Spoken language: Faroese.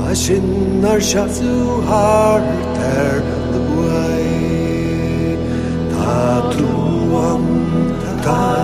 sin ar seaú háart ar le buai. Tá trúam tá